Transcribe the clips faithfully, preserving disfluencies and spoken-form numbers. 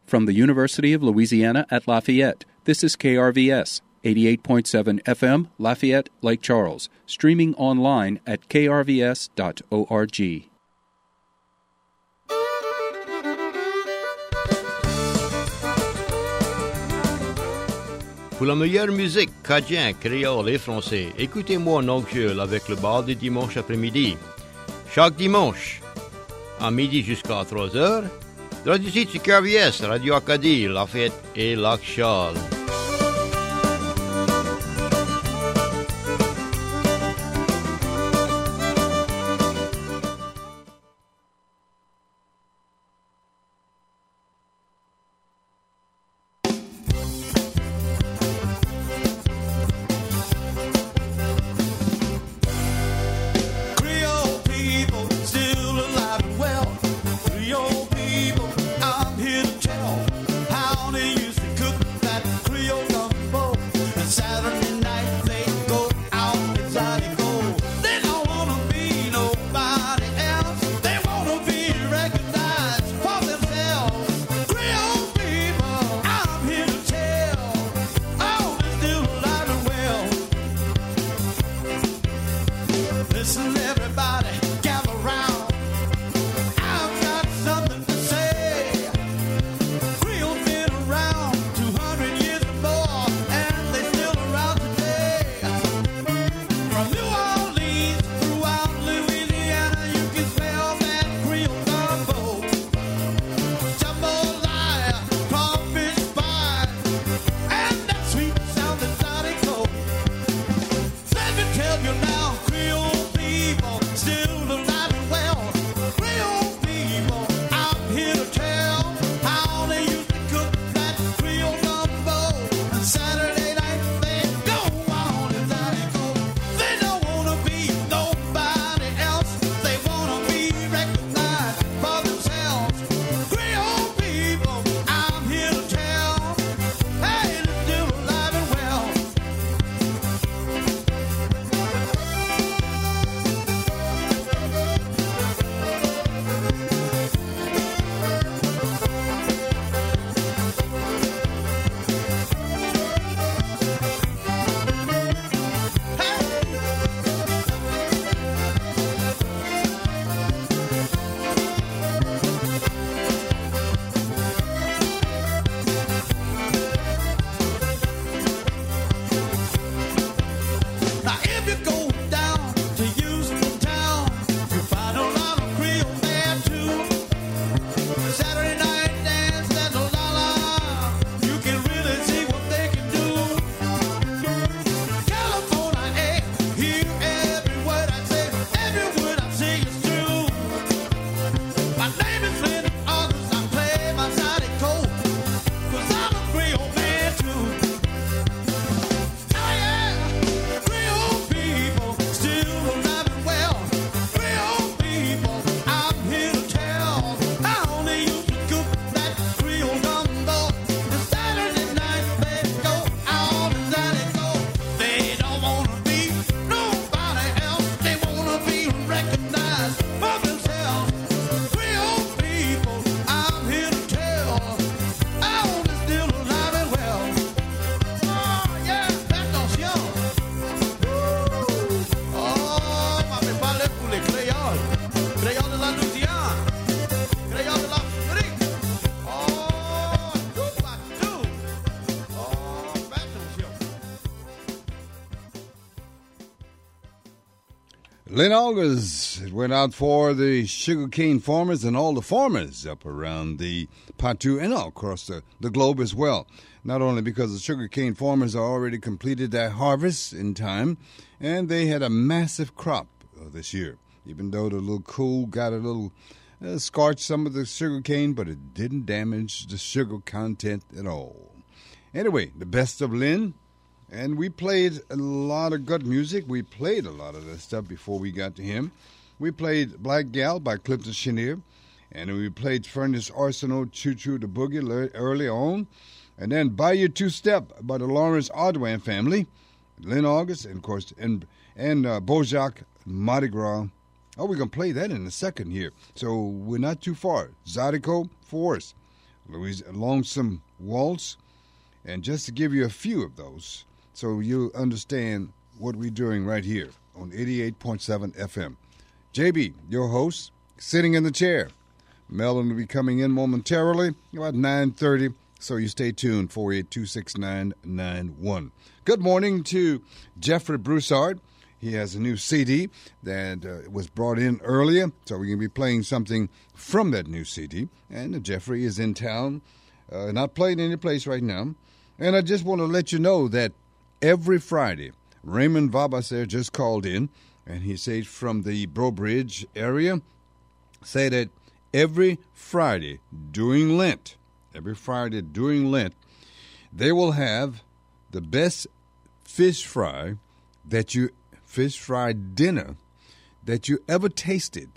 From the University of Louisiana at Lafayette, this is K R V S, eighty-eight point seven F M, Lafayette, Lake Charles, streaming online at k r v s dot org. Pour la meilleure musique, cadien, créole et français, écoutez-moi en oncle avec le bal du dimanche après-midi. Chaque dimanche, à midi jusqu'à trois heures, Radio City K R V S, Radio Acadie, Lafayette et Lac-Charles. Lynn August, it went out for the sugarcane farmers and all the farmers up around the Patu and all across the, the globe as well. Not only because the sugarcane farmers are already completed their harvest in time, and they had a massive crop uh, this year. Even though the little cool got a little uh, scorched some of the sugarcane, but it didn't damage the sugar content at all. Anyway, the best of Lynn. And we played a lot of good music. We played a lot of that stuff before we got to him. We played Black Gal by Clifton Chenier. And we played Furnace Arsenal, Choo Choo the Boogie early on. And then Bayou Two Step by the Lawrence Audouin family. Lynn August, and of course, and, and uh, Bojack Mardi Gras. Oh, we're going to play that in a second here. So we're not too far. Zydeco, Force. Louis, Lonesome Waltz. And just to give you a few of those, so you'll understand what we're doing right here on eighty-eight point seven F M. J B, your host, sitting in the chair. Melvin will be coming in momentarily, about nine thirty, so you stay tuned, four eight two, six nine nine one. Good morning to Jeffrey Broussard. He has a new C D that uh, was brought in earlier, so we're going to be playing something from that new C D. And Jeffrey is in town, uh, not playing any place right now. And I just want to let you know that every Friday, Raymond Vabasser just called in, and he said from the Breaux Bridge area, say that every Friday during Lent, every Friday during Lent, they will have the best fish fry that you, fish fry dinner that you ever tasted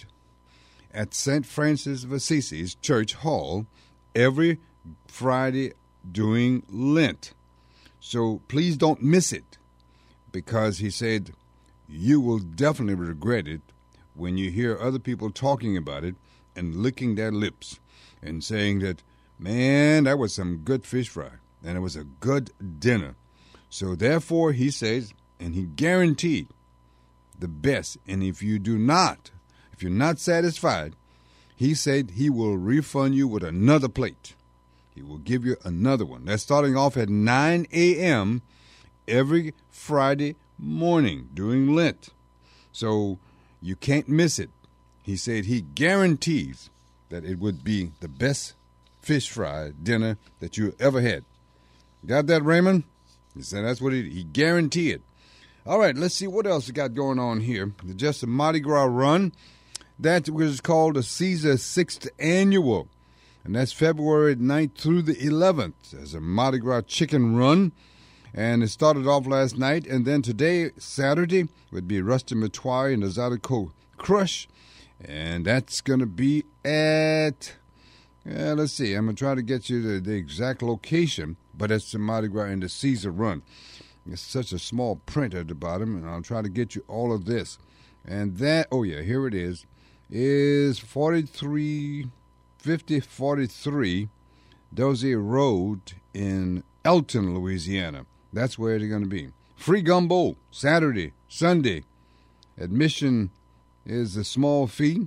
at Saint Francis of Assisi's Church Hall every Friday during Lent. So please don't miss it, because he said you will definitely regret it when you hear other people talking about it and licking their lips and saying that, man, that was some good fish fry and it was a good dinner. So therefore, he says, and he guaranteed the best. And if you do not, if you're not satisfied, he said he will refund you with another plate. He will give you another one. That's starting off at nine a.m. every Friday morning during Lent. So you can't miss it. He said he guarantees that it would be the best fish fry dinner that you ever had. Got that, Raymond? He said that's what he, he guaranteed it. All right, let's see what else we got going on here. Just a Mardi Gras run. That was called the Caesar sixth Annual. And that's February ninth through the eleventh as a Mardi Gras chicken run. And it started off last night. And then today, Saturday, would be Rusty Matoir and the Zydeco Crush. And that's going to be at, yeah, let's see. I'm going to try to get you the, the exact location. But it's the Mardi Gras and the Caesar run. It's such a small print at the bottom. And I'll try to get you all of this. And that, oh yeah, here it is, is forty-three... fifty forty-three Dozier Road in Elton, Louisiana. That's where they're going to be. Free gumbo, Saturday, Sunday. Admission is a small fee.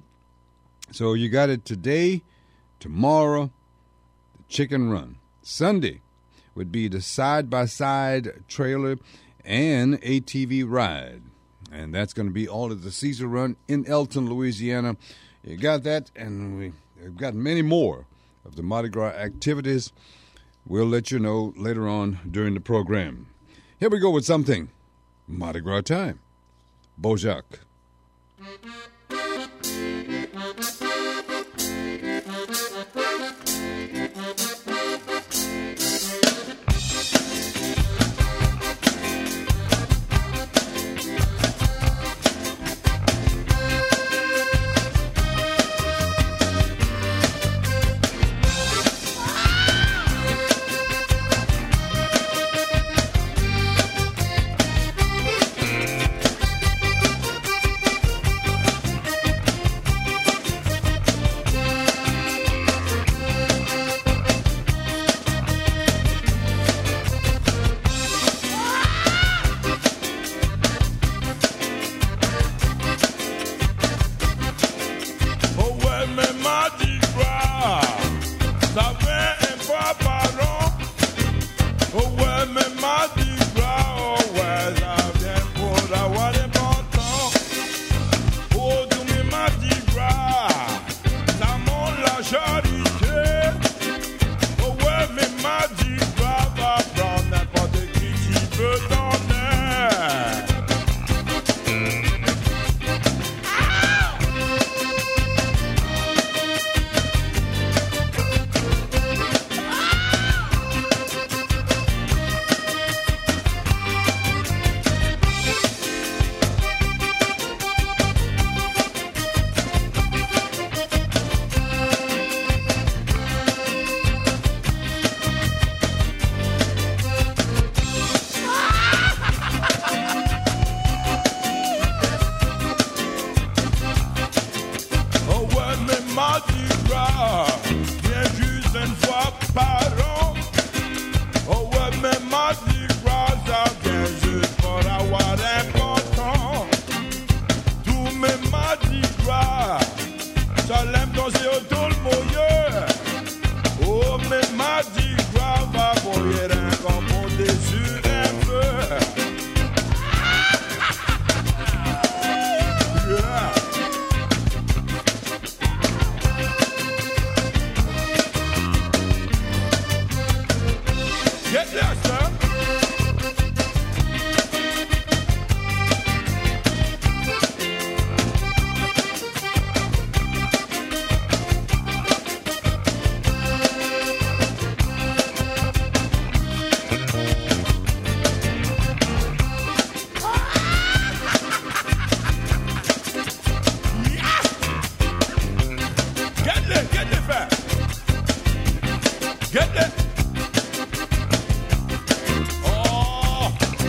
So you got it today, tomorrow, the chicken run. Sunday would be the side-by-side trailer and A T V ride. And that's going to be all of the Caesar run in Elton, Louisiana. You got that, and we... We've got many more of the Mardi Gras activities. We'll let you know later on during the program. Here we go with something. Mardi Gras time. Bojack. Get it. Oh.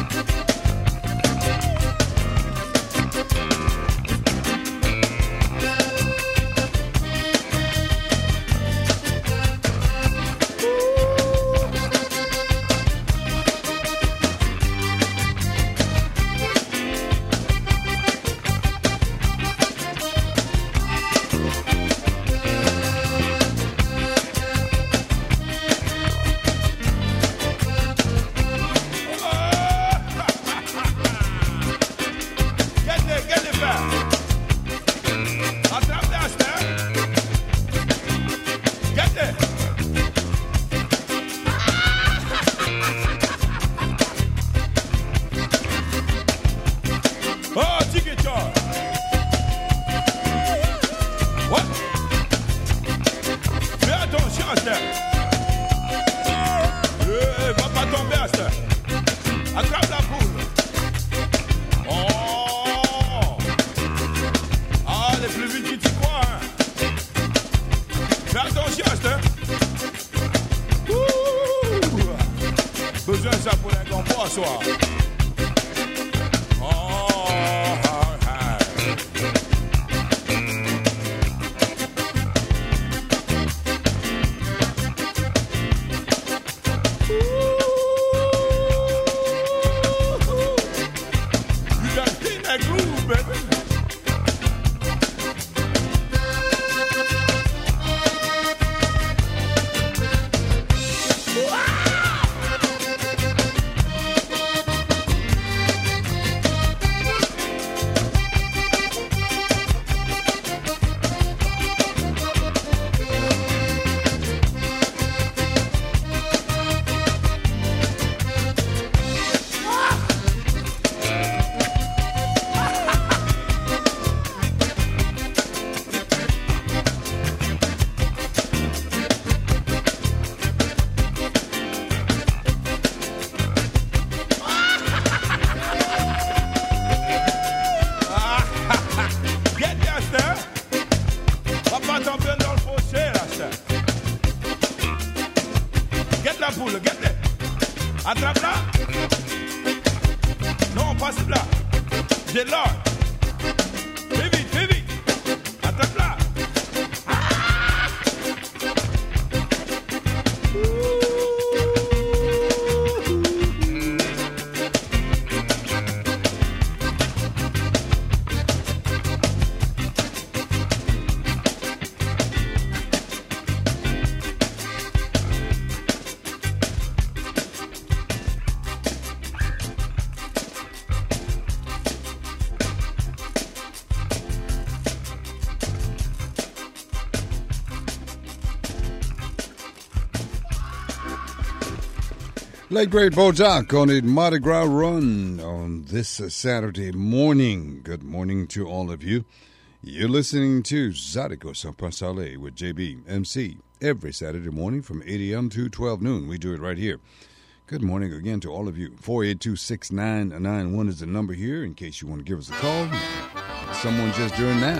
Late great Bojack on a Mardi Gras run on this uh, Saturday morning. Good morning to all of you. You're listening to Zydeco San Pasale with J B, M C, every Saturday morning from eight a.m. to twelve noon. We do it right here. Good morning again to all of you. four eight two, six nine nine one is the number here in case you want to give us a call. Someone just doing now.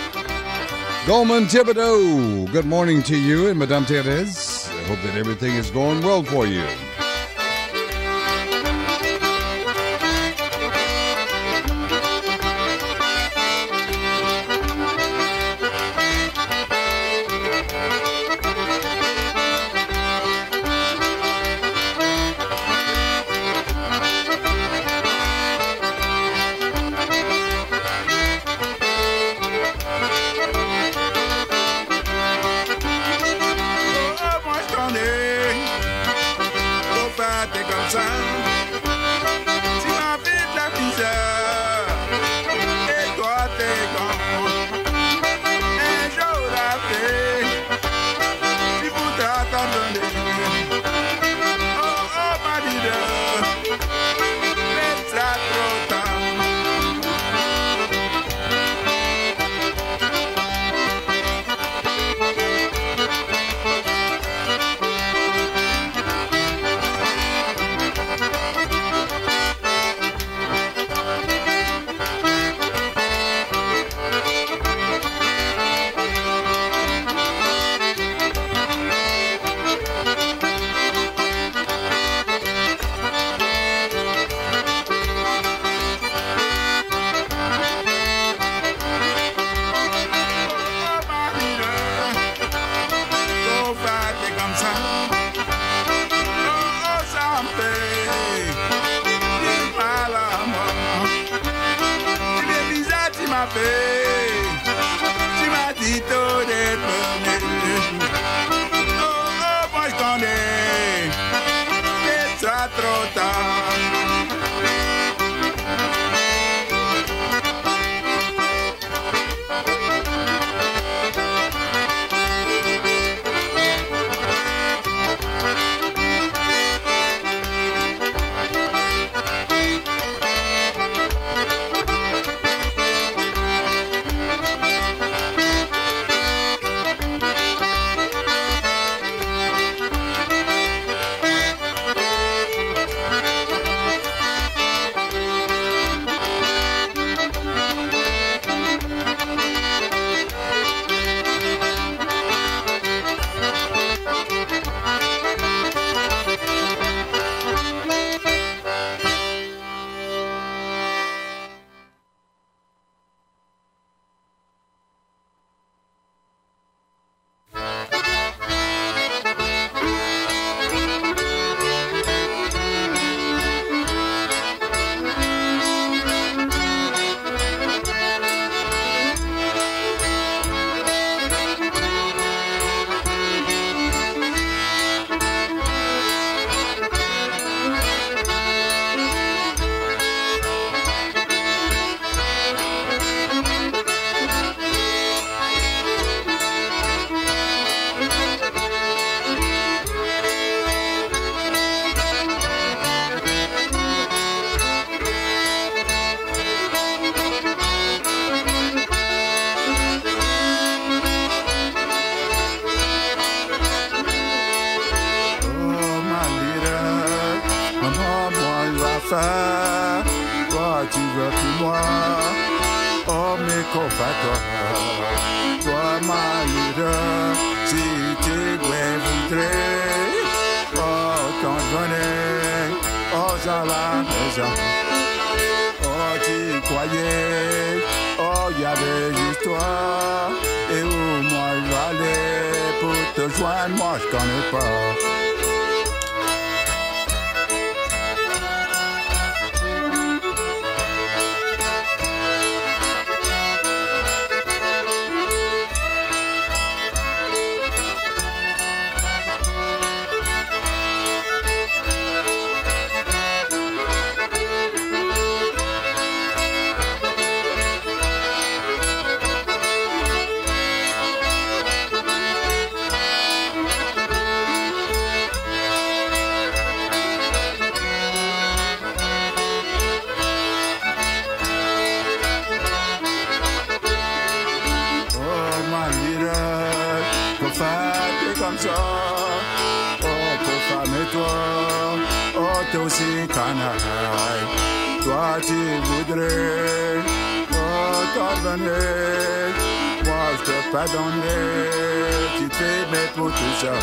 Goldman Thibodeau, good morning to you and Madame Therese. I hope that everything is going well for you. trop tard. Toi tu veux plus moi, oh mes compatriotes, toi malheureux, si tu voudrais, oh t'en donner, oh à la maison, oh tu croyais, oh y avait juste toi, et où moi j'allais pour te joindre, moi je connais pas. Comme ça, oh pour femme et toi, oh t'es aussi canaille, toi tu voudrais, oh t'en donner, moi je te pardonner, tu te fais mettre pour tout ça.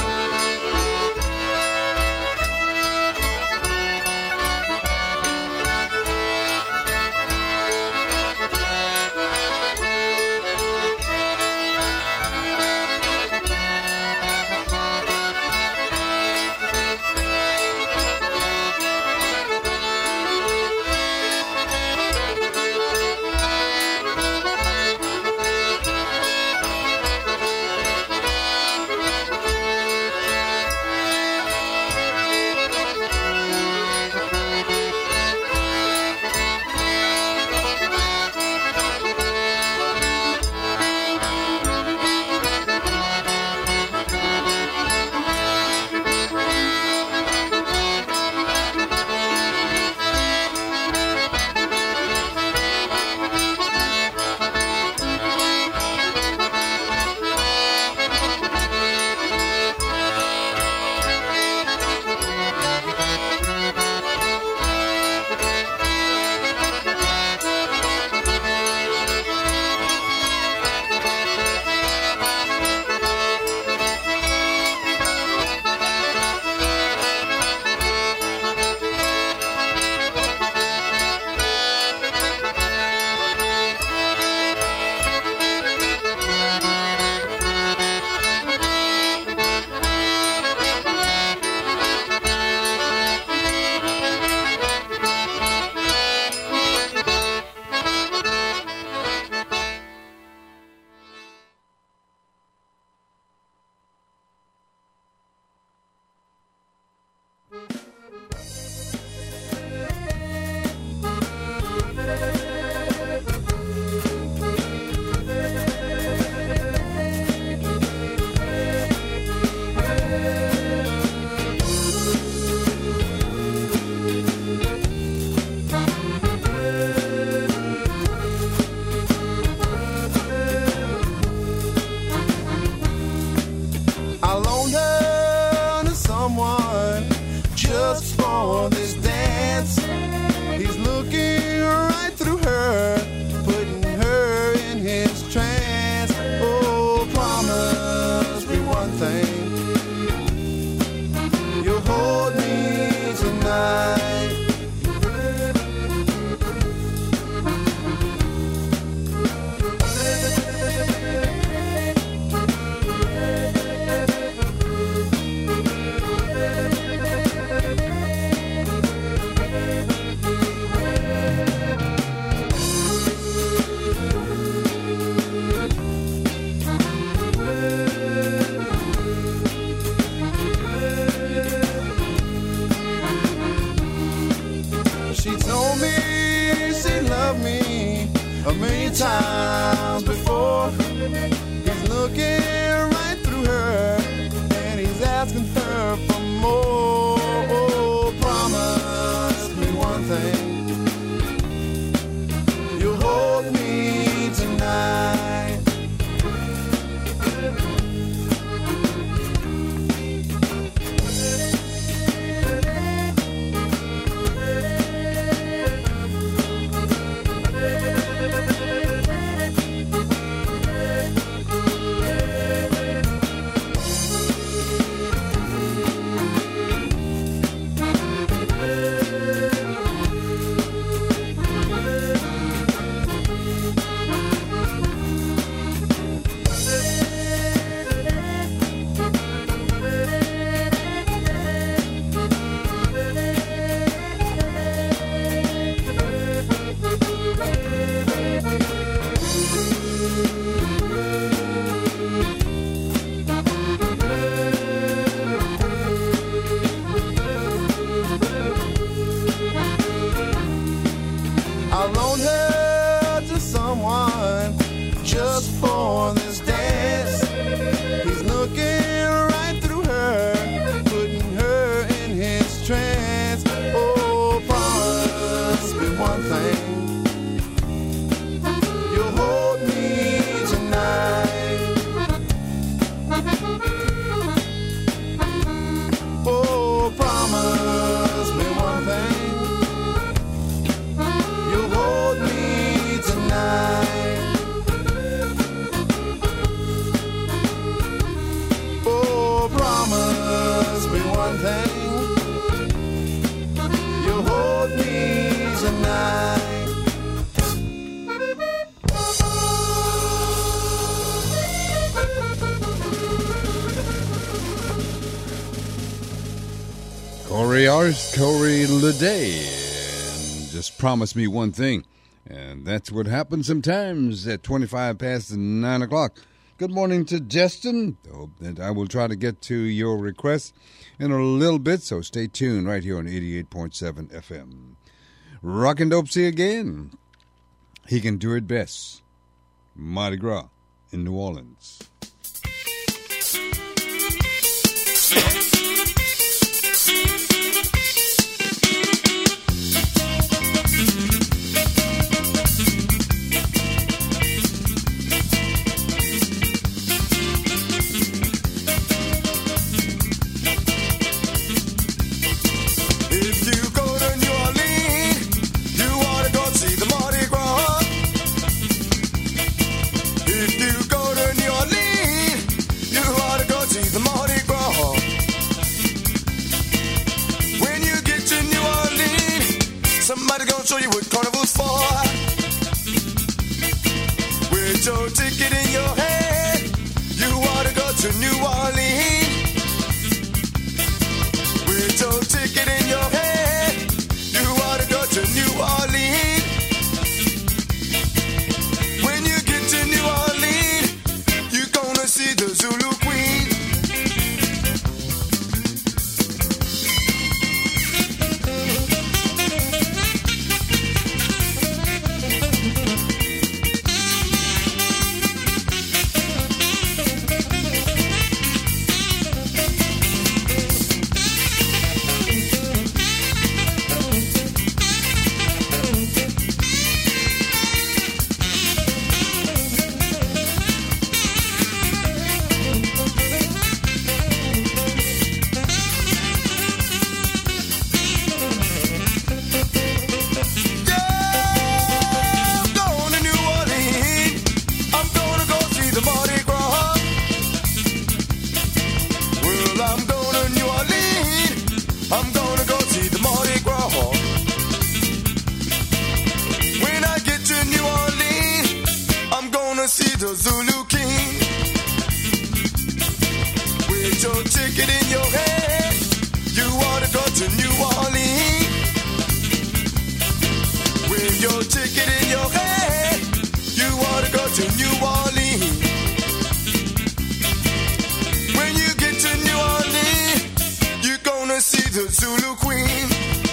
for this dance. He's looking right through her, putting her in his trance. Oh, promise me one thing, you'll hold me tonight. A million times before. He's looking right through her, and he's asking her for more. Oh, promise me one thing, you'll hold me tonight. Corey Ars, Corey Leday, and just promise me one thing. And that's what happens sometimes at twenty-five past nine o'clock. Good morning to Justin. Hope that I will try to get to your requests in a little bit, so stay tuned right here on eighty-eight point seven F M. Rockin' Dopesy again. He can do it best. Mardi Gras in New Orleans. Somebody gonna show you what Carnival's for. With your ticket in your hand, you ought to go to New Orleans. With your ticket in your hand, you ought to go to New Orleans. When you get to New Orleans, you're gonna see the Zulu Queen. the Zulu queen.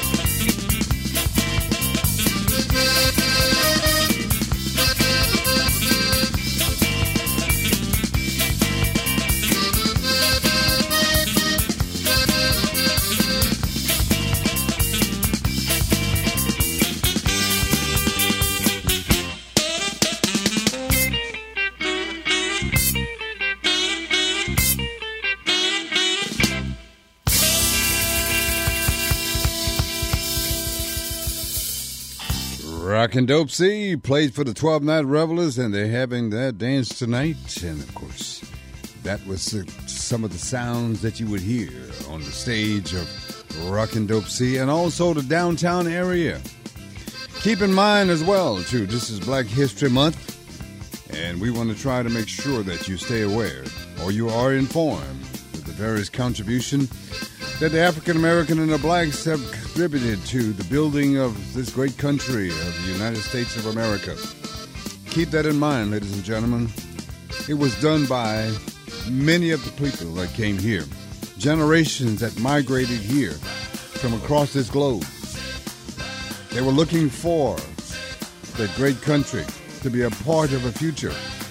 Rockin' Dope C played for the twelve Night Revelers, and they're having their dance tonight. And, of course, that was uh, some of the sounds that you would hear on the stage of Rockin' Dope C and also the downtown area. Keep in mind as well, too, this is Black History Month, and we want to try to make sure that you stay aware or you are informed of the various contributions that the African American and the blacks have contributed to the building of this great country of the United States of America. Keep that in mind, ladies and gentlemen. It was done by many of the people that came here, generations that migrated here from across this globe. They were looking for the great country to be a part of a future.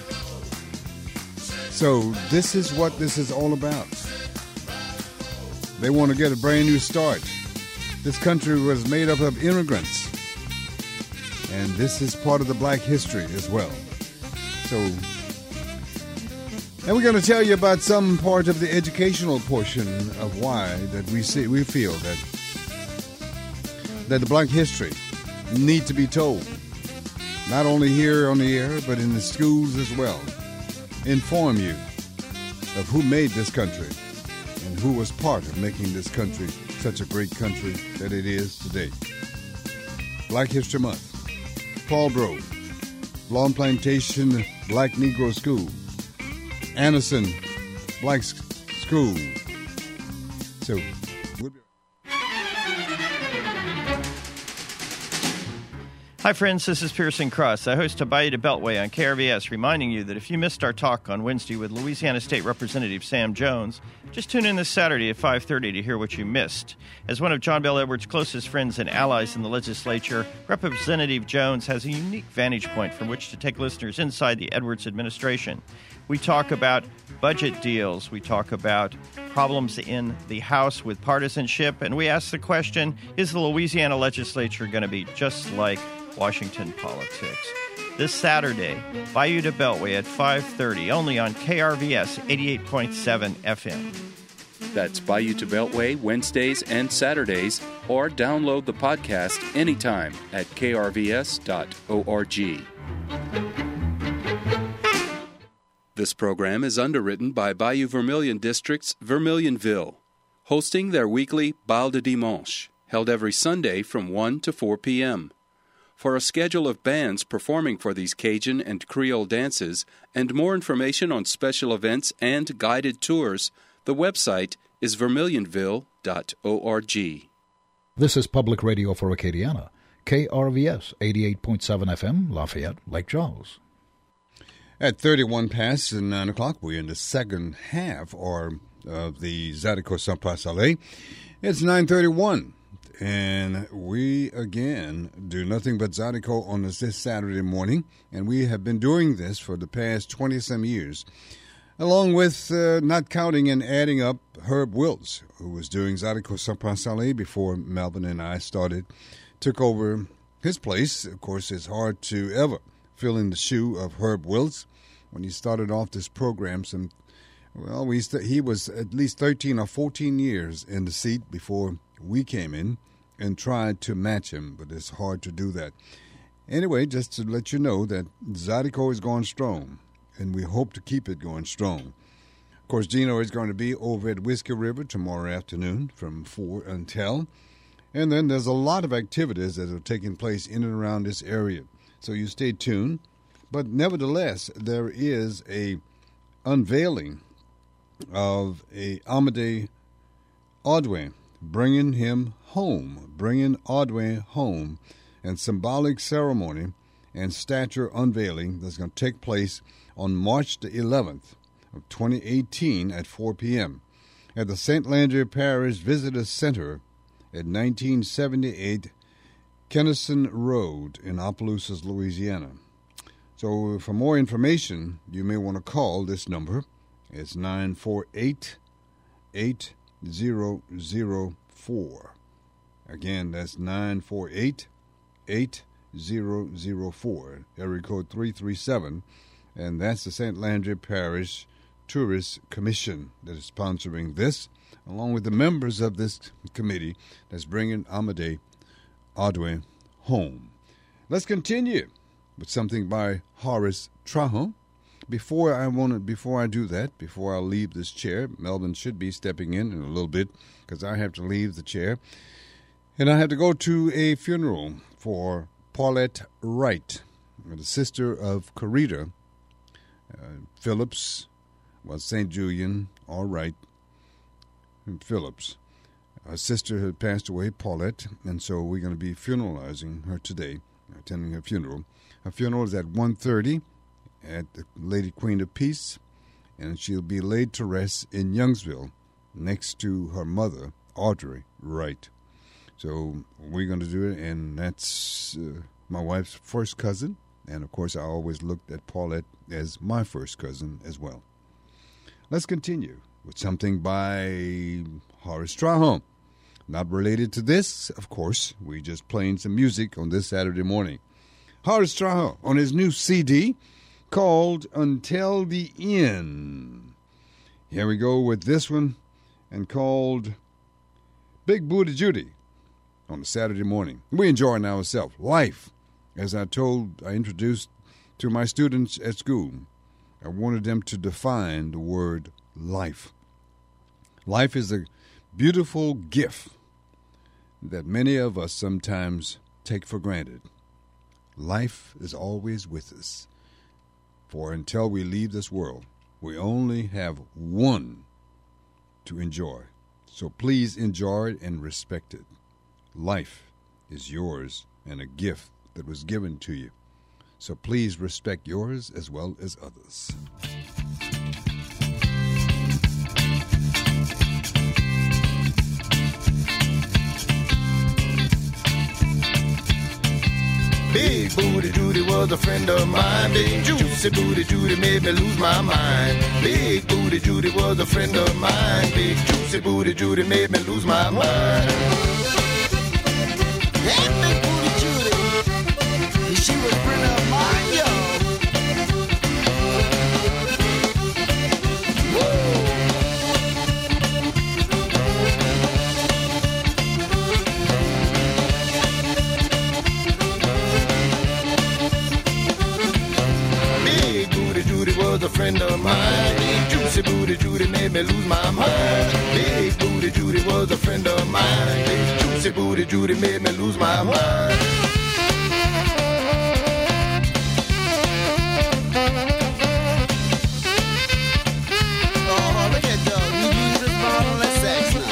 So this is what this is all about. They want to get a brand new start. This country was made up of immigrants. And this is part of the black history as well. So, and we're going to tell you about some part of the educational portion of why that we see, we feel that that the black history need to be told. Not only here on the air, but in the schools as well. Inform you of who made this country and who was part of making this country such a great country that it is today. Black History Month. Paul Bro, Lawn Plantation Black Negro School, Anderson Black School. So, we'll be Hi, friends. This is Pearson Cross. I host a Bayou to Beltway on K R V S, reminding you that if you missed our talk on Wednesday with Louisiana State Representative Sam Jones, just tune in this Saturday at five thirty to hear what you missed. As one of John Bel Edwards' closest friends and allies in the legislature, Representative Jones has a unique vantage point from which to take listeners inside the Edwards administration. We talk about budget deals. We talk about problems in the House with partisanship. And we ask the question, is the Louisiana legislature going to be just like Washington politics? This Saturday, Bayou to Beltway at five thirty, only on K R V S eighty-eight point seven F M. That's Bayou to Beltway Wednesdays and Saturdays, or download the podcast anytime at k r v s dot org. This program is underwritten by Bayou Vermilion District's Vermilionville, hosting their weekly Bal de Dimanche, held every Sunday from one to four p.m. For a schedule of bands performing for these Cajun and Creole dances and more information on special events and guided tours, the website is vermilionville dot org. This is Public Radio for Acadiana, K R V S eighty-eight point seven F M, Lafayette, Lake Charles. At thirty-one past and nine o'clock, we're in the second half or of the Zydeco Saint Place Salé. It's nine thirty-one. And we, again, do nothing but Zydeco on this, this Saturday morning. And we have been doing this for the past twenty-some years, along with uh, not counting and adding up Herb Wiltz, who was doing Zydeco Saint Place Salé before Melvin and I started, took over his place. Of course, it's hard to ever fill in the shoe of Herb Wiltz. When he started off this program, some, well, we st- he was at least thirteen or fourteen years in the seat before we came in and tried to match him, but it's hard to do that. Anyway, just to let you know that Zydeco is going strong, and we hope to keep it going strong. Of course, Gino is going to be over at Whiskey River tomorrow afternoon from four until, and then there's a lot of activities that are taking place in and around this area. So you stay tuned. But nevertheless, there is a unveiling of a Amédée Ordway, bringing him home, bringing Ordway home, and symbolic ceremony and statue unveiling that's going to take place on March the eleventh of twenty eighteen at four p.m. at the Saint Landry Parish Visitor Center at nineteen seventy-eight Kennison Road in Opelousas, Louisiana. So for more information, you may want to call this number. It's nine four eight, eight zero zero four. Again, that's nine four eight, eight zero zero four, area code three three seven, and that's the Saint Landry Parish Tourist Commission that is sponsoring this, along with the members of this committee that's bringing Amadé Adwe home. Let's continue with something by Horace Trahan. Before I want to, before I do that, before I leave this chair, Melvin should be stepping in in a little bit because I have to leave the chair, and I have to go to a funeral for Paulette Wright, the sister of Corita uh, Phillips, well, Saint Julian, all right, Phillips. Her sister had passed away, Paulette, and so we're going to be funeralizing her today, attending her funeral. Her funeral is at one thirty at the Lady Queen of Peace, and she'll be laid to rest in Youngsville next to her mother, Audrey Wright. So we're going to do it, and that's uh, my wife's first cousin, and of course I always looked at Paulette as my first cousin as well. Let's continue with something by Horace Trahan. Not related to this, of course. We're just playing some music on this Saturday morning. Horace Trahan on his new C D called Until the End. Here we go with this one, and called Big Booty Judy on a Saturday morning. We're enjoying ourselves. Life, as I told, I introduced to my students at school. I wanted them to define the word life. Life is a beautiful gift that many of us sometimes take for granted. Life is always with us. For until we leave this world, we only have one to enjoy. So please enjoy it and respect it. Life is yours and a gift that was given to you. So please respect yours as well as others. Big Booty Judy was a friend of mine. Big Juicy Booty Judy made me lose my mind. Big Booty Judy was a friend of mine. Big Juicy Booty Judy made me lose my mind. Hey, Big Booty Judy, she was a friend of mine, yo. Was a friend of mine. Big Juicy Booty Judy made me lose my mind. Big Booty Judy was a friend of mine. Big Juicy Booty Judy made me lose my mind. Oh, look at those. You use this bottle, let's sex now.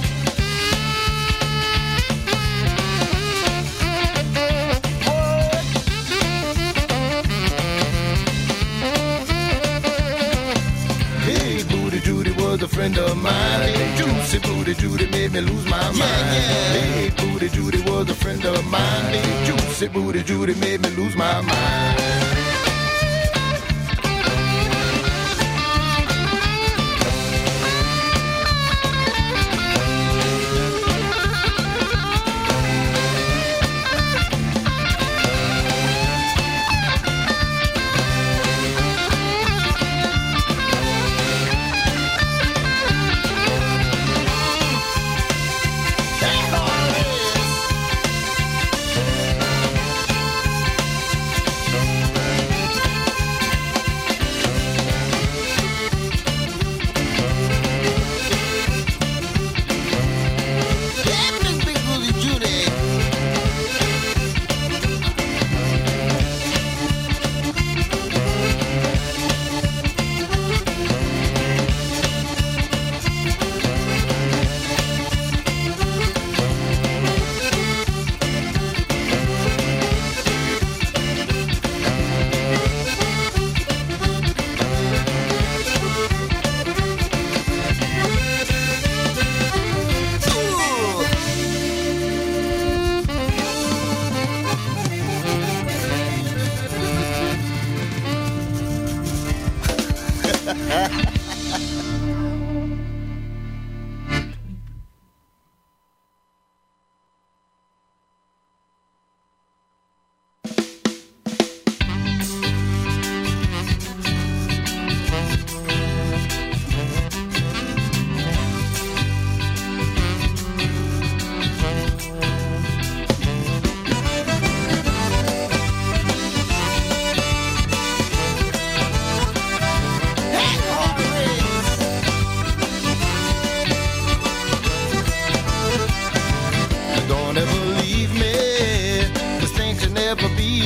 Was a friend of mine. Big Juicy Booty Judy made me lose my mind. Yeah, yeah. Big Booty Judy was a friend of mine. Big Juicy Booty Judy made me lose my mind.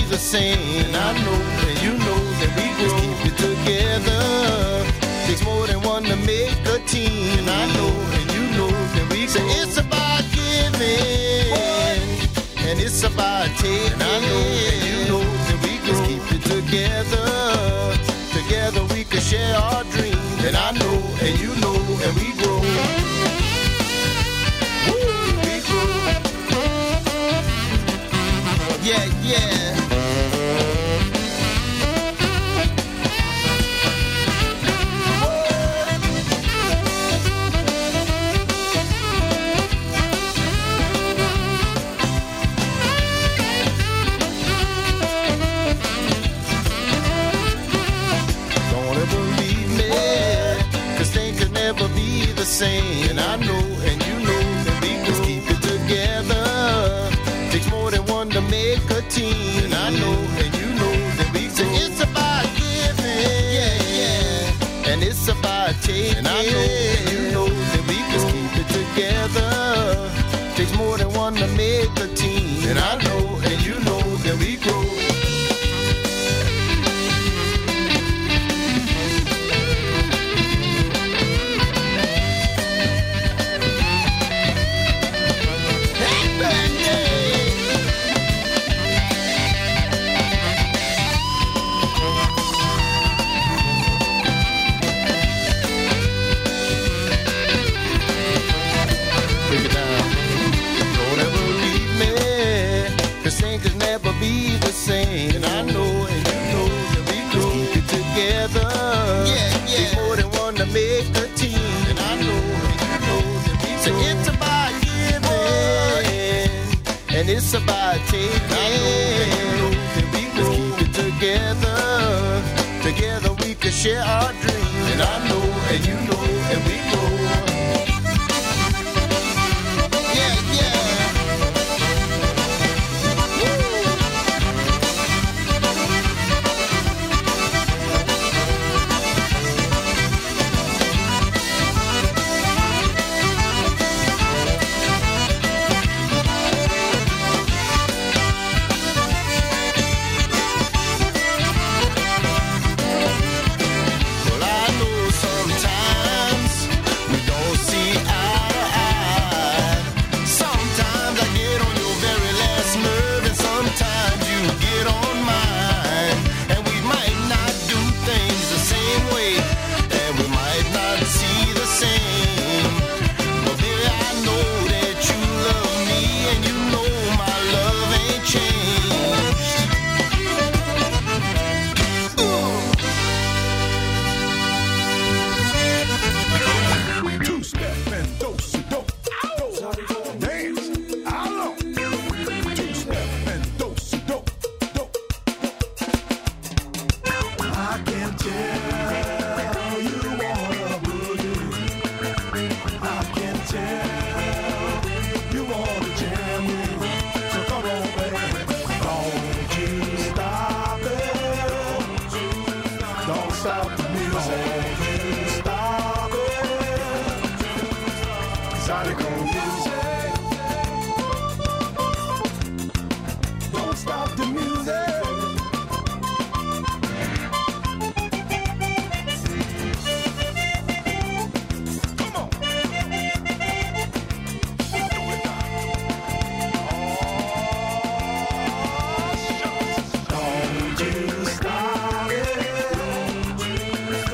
the same. And I know and you know that we grow. Keep it together. Takes more than one to make a team. And I know and you know that we grow. So it's about giving, and it's about taking. And I know and you know that we grow. Let's keep it together. Together we can share our dreams. And I know and you know and we grow. Woo, we grow. Yeah, yeah. Same. And I know and you know that we can keep it together. Takes more than one to make a team. And I know and you know that we can. It's about giving, yeah, yeah, and it's about taking. And I know and you know that we can keep it together. Takes more than one to make a team. And I know and you know that we grow. And I know and you know that we grow. Keep it together. Yeah, yeah. There's more than one to make a team. And I know and you know that we grow. So it's about giving, and it's about taking. And I know and you know that we grow. Let's keep it together. Together we can share our dreams. And I know and you know and we grow. Yeah, yeah.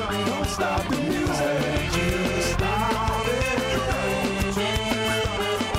Stop the music.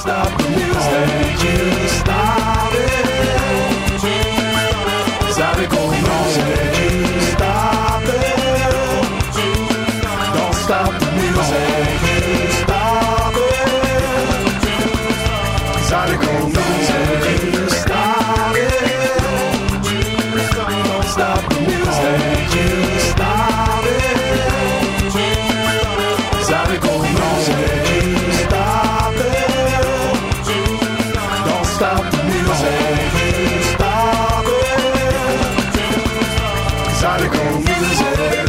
stop the music, you stop it. Ça recommence, you stop it. Don't stop the music, you stop it. Ça recommence, you stop it. Don't stop the music, you stop it. Ça recommence, you stop it. Don't stop the music, you stop it. Zydeco music.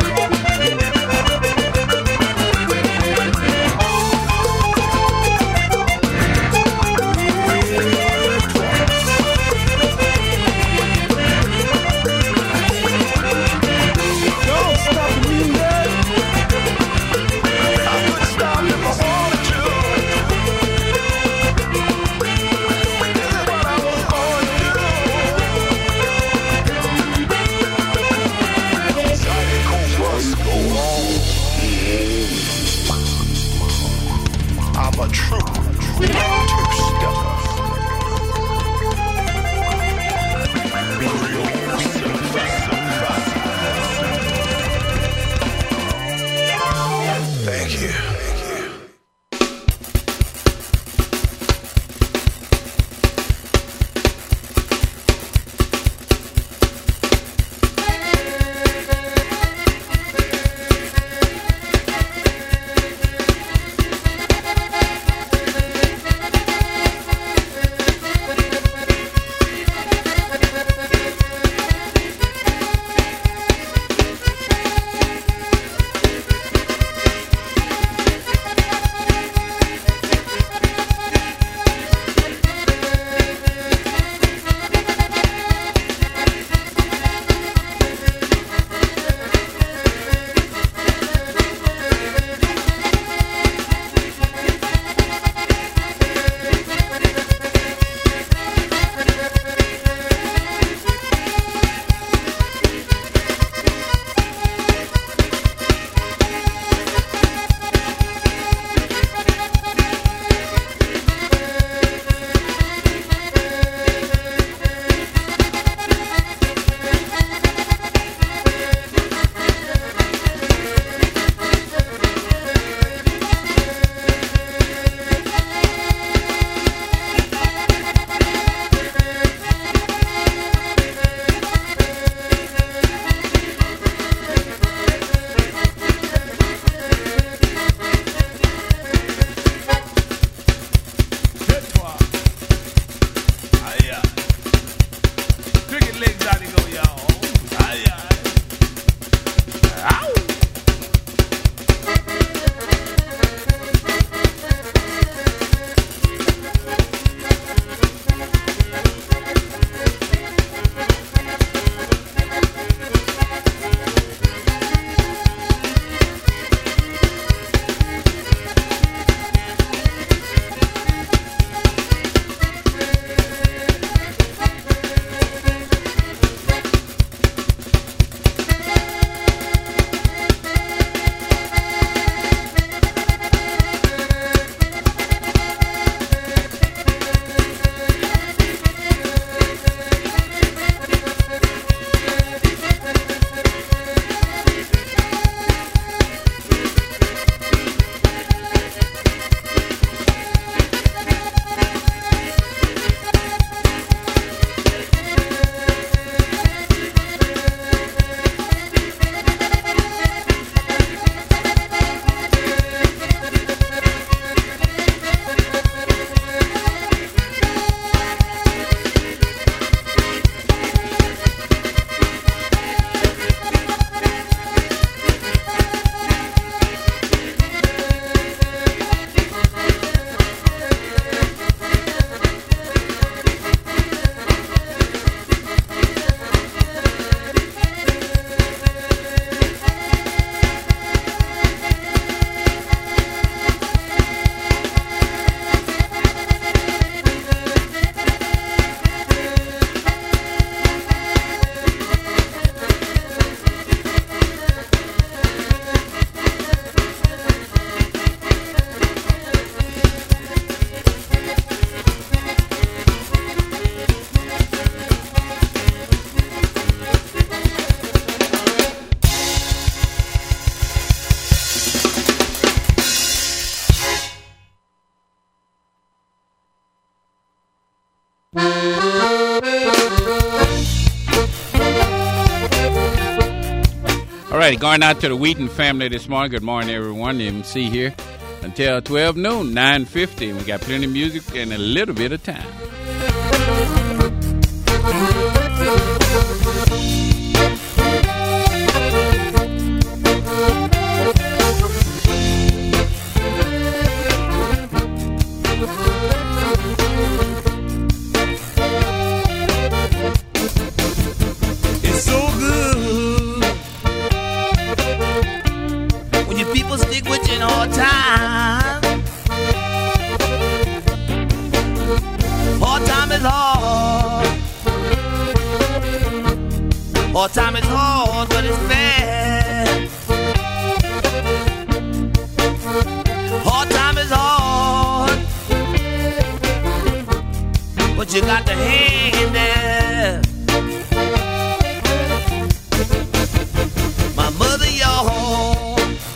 I'm a true two-stepper. Thank you. Thank you. All right, going out to the Wheaton family this morning. Good morning, everyone. M C here until twelve noon, nine fifty. We got plenty of music and a little bit of time. It's so good when your people stick with you in hard times. Hard time is hard. Hard time is hard, but it's fair. Hard time is hard, but you got to hang there. My mother, y'all,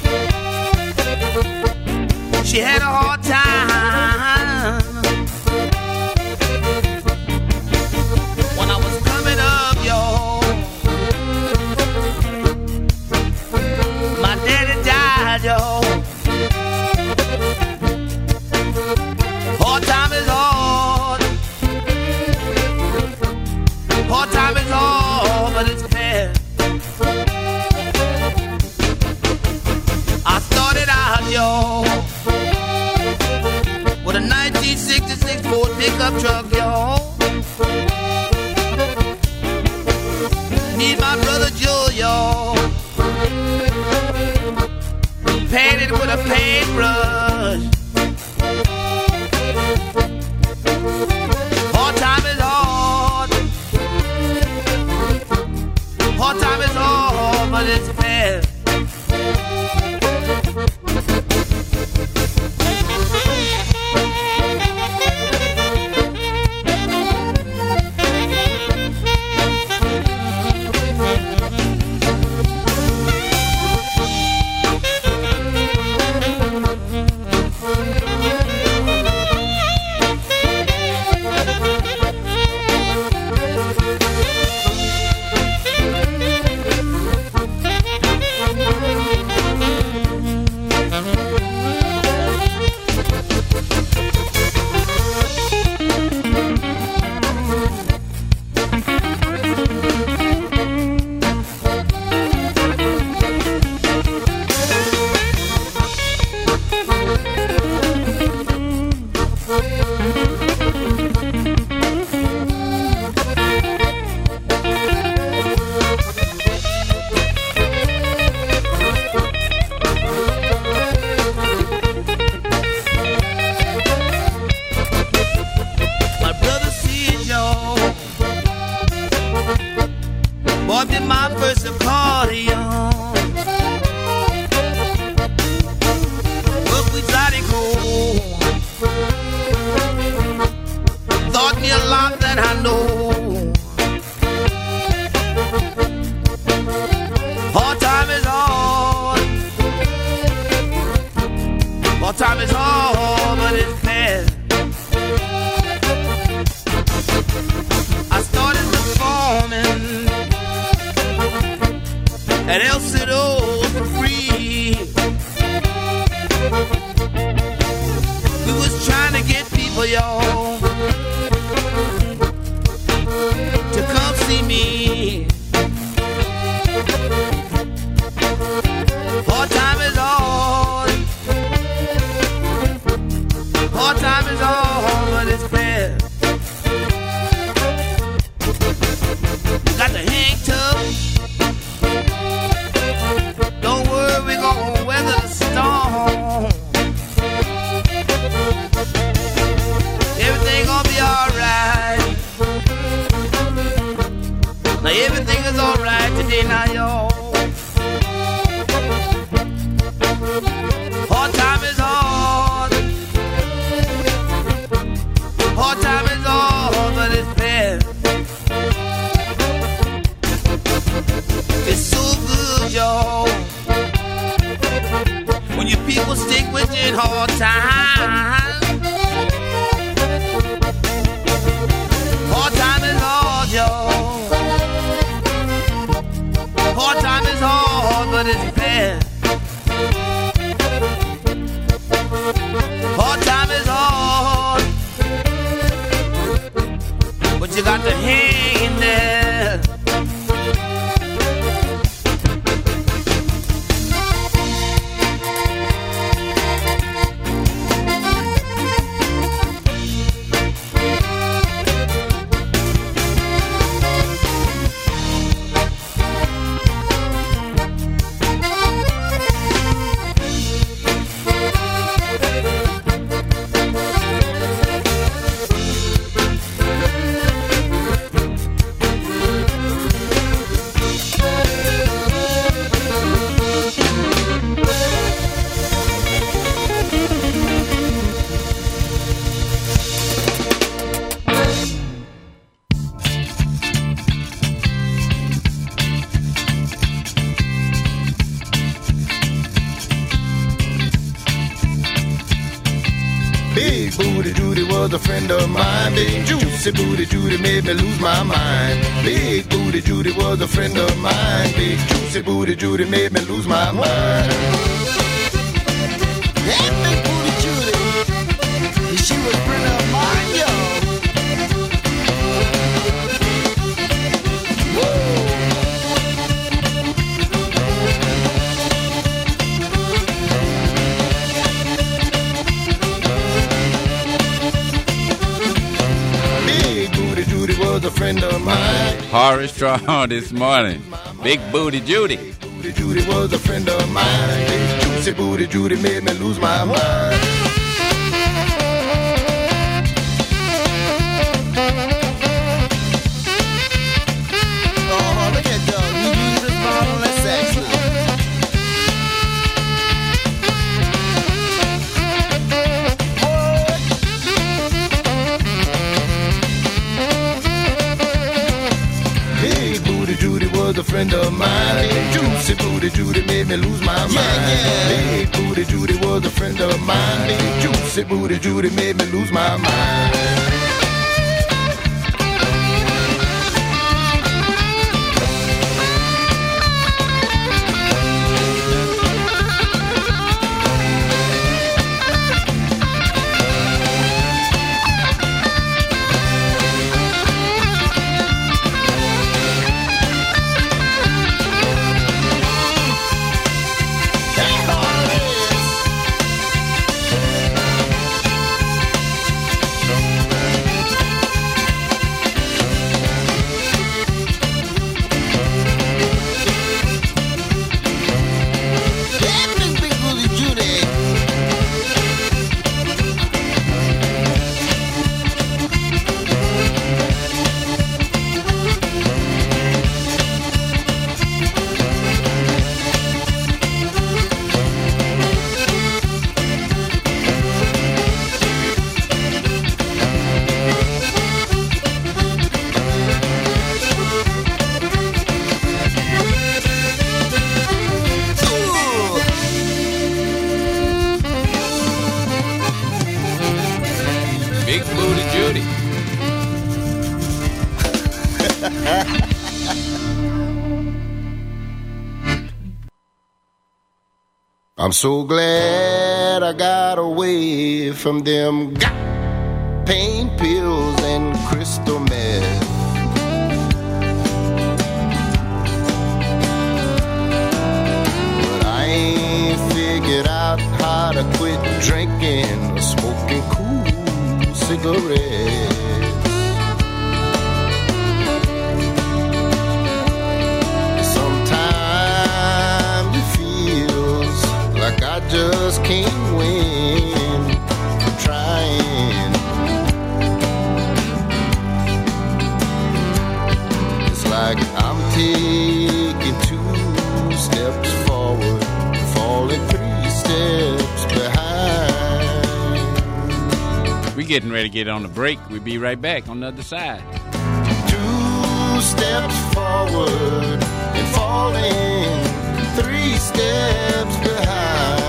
she had a hard time when I was coming up, y'all. My daddy died, y'all. Hard time is hard. Hard time is hard, but it's fair. I started out, y'all, with a nineteen sixty-six Ford pickup truck, y'all. Need my brother Joe, y'all, painted with a paintbrush. Hard time is hard. Hard time is hard, but it's fair. Big Booty Judy was a friend of mine. Big Juicy Booty Judy made me lose my mind. Big Booty Judy was a friend of mine. Big Juicy Booty Judy made me lose my mind. That Big Booty Judy, she was a friend of mine, yo. Was a friend of mine. Horace Strong this morning. Big Booty Judy. Big Booty Judy was a friend of mine. Big Juicy Booty Judy made me lose my mind. Oh, look at Doug. You use this bottle, that's sex now. Judy was a friend of mine. Big Juicy Booty Judy made me lose my mind. Yeah, yeah. Big Booty Judy was a friend of mine. Big Juicy Booty Judy made me lose my mind. I'm so glad I got away from them pain pills and crystal meth. But I ain't figured out how to quit drinking or smoking cool cigarettes. Like I just can't win. I'm trying. It's like I'm taking two steps forward, falling three steps behind. We're getting ready to get on the break. We'll be right back on the other side. Two steps forward and falling three steps behind.